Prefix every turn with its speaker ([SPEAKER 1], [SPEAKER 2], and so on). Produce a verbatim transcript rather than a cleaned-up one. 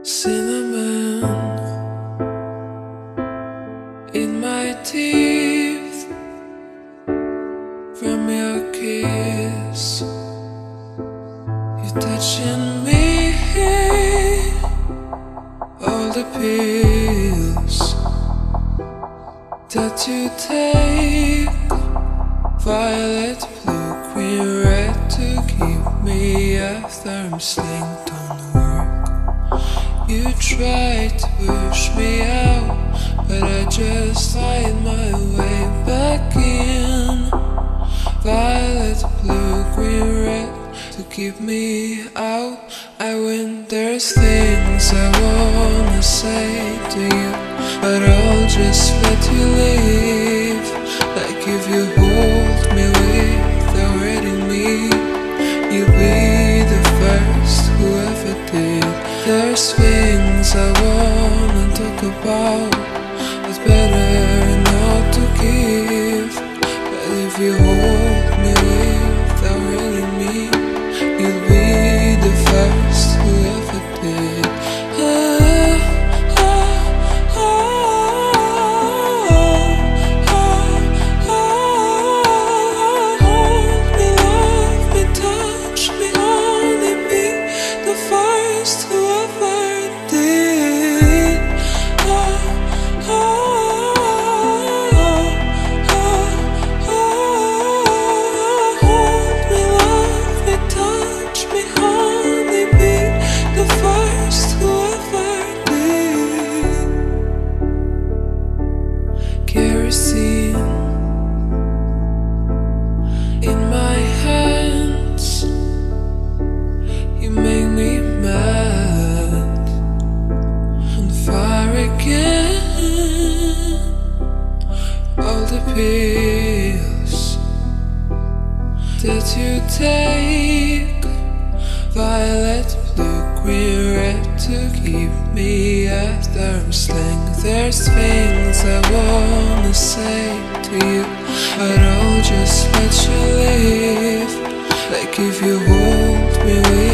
[SPEAKER 1] Cinnamon in my teeth from your kiss. You're touching me, all the pills that you take, violet, blue, green, red, to keep me after I'm slinked. Don't work. You tried to push me out, but I just find my way back in. Violet, blue, green, red, to keep me out. I win. There's things I wanna say to you, but I'll just let you leave. Like if you hold me without hurting me, you'll be the first who ever did. There's things I wanna talk about, it's better not to give. But if you hold me without hurting me, you'll be the first who ever did. Ah, ah, ah, ah, ah, ah. Hold me, love me, touch me, only be the first who ever did. Ah, ah, ah, ah, ah. Hold me, love me, touch me, only be the first who ever did. Kerosene in my hands, you make me mad. On fire again, all the pills that you take, violet, blue, green, red, to keep me after I'm slain. There's things I wanna say to you, but I'll just let you leave. Like if you hold me with